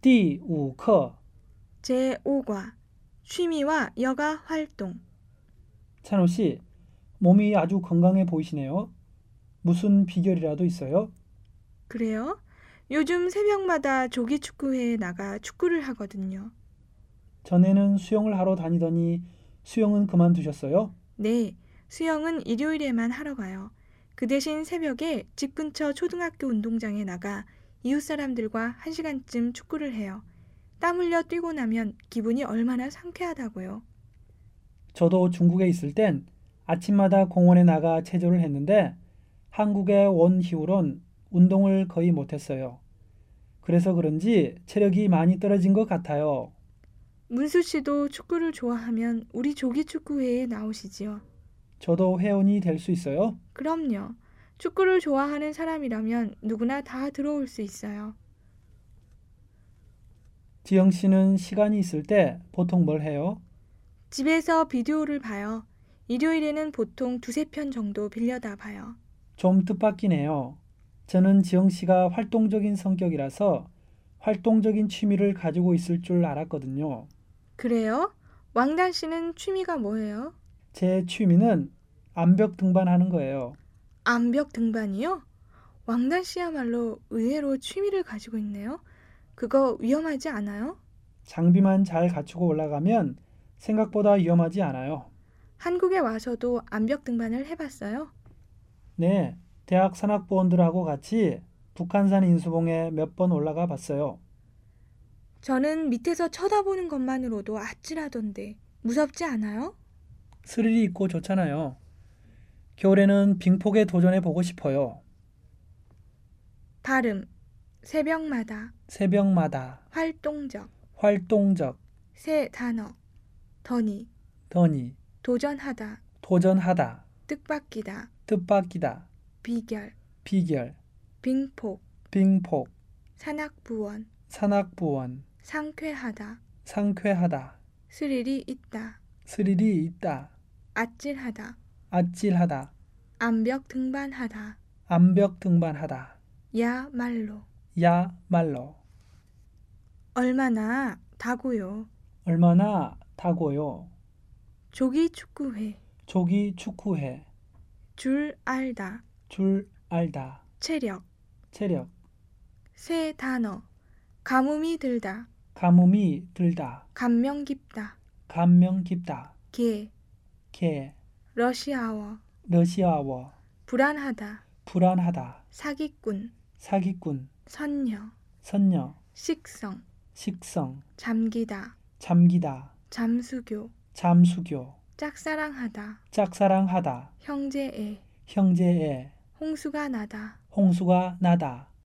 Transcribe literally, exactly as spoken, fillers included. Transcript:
第五课 제오 과 취미와 여가 활동. 찬호 씨, 몸이 아주 건강해 보이시네요. 무슨 비결이라도 있어요? 그래요? 요즘 새벽마다 조기축구회에 나가 축구를 하거든요. 전에는 수영을 하러 다니더니 수영은 그만두셨어요? 네, 수영은 일요일에만 하러 가요. 그 대신 새벽에 집 근처 초등학교 운동장에 나가 이웃 사람들과 한 시간쯤 축구를 해요. 땀 흘려 뛰고 나면 기분이 얼마나 상쾌하다고요. 저도 중국에 있을 땐 아침마다 공원에 나가 체조를 했는데 한국에 온 이후론 운동을 거의 못했어요. 그래서 그런지 체력이 많이 떨어진 것 같아요. 문수 씨도 축구를 좋아하면 우리 조기축구회에 나오시지요. 저도 회원이 될 수 있어요? 그럼요. 축구를 좋아하는 사람이라면 누구나 다 들어올 수 있어요. 지영 씨는 시간이 있을 때 보통 뭘 해요? 집에서 비디오를 봐요. 일요일에는 보통 두세 편 정도 빌려다 봐요. 좀 뜻밖이네요. 저는 지영 씨가 활동적인 성격이라서 활동적인 취미를 가지고 있을 줄 알았거든요. 그래요? 왕단 씨는 취미가 뭐예요? 제 취미는 암벽 등반하는 거예요. 암벽 등반이요? 왕단 씨야말로 의외로 취미를 가지고 있네요. 그거 위험하지 않아요? 장비만 잘 갖추고 올라가면 생각보다 위험하지 않아요. 한국에 와서도 암벽 등반을 해봤어요? 네, 대학 산악부원들하고 같이 북한산 인수봉에 몇 번 올라가 봤어요. 저는 밑에서 쳐다보는 것만으로도 아찔하던데 무섭지 않아요? 스릴이 있고 좋잖아요. 겨울에는 빙폭에 도전해 보고 싶어요. 발음, 새벽마다, 새벽마다, 활동적, 활동적, 새 단어, 더니, 더니, 도전하다, 도전하다, 뜻밖이다, 뜻밖이다, 비결, 비결, 빙폭, 빙폭, 산악부원, 산악부원, 상쾌하다, 상쾌하다, 스릴이 있다, 스릴이 있다, 아찔하다, 아찔하다, 암벽 등반하다, 암벽 등반하다, 야말로, 야말로, 얼마나 다고요, 얼마나 다고요, 조기 축구회, 조기 축구회, 줄 알다, 줄 알다, 체력, 체력, 새 단어, 가뭄이 들다, 가뭄이 들다, 감명 깊다, 감명 깊다, 개, 개, 러시아워, 러시아워, 불안하다, 불안하다, 사기꾼, 사기꾼, 선녀, 선녀, 식성, 식성, 잠기다, 잠기다, 잠수교, 잠수교, 짝사랑하다, 짝사랑하다, 형제애, 형제애, 홍수가 나다, 홍수가 나다,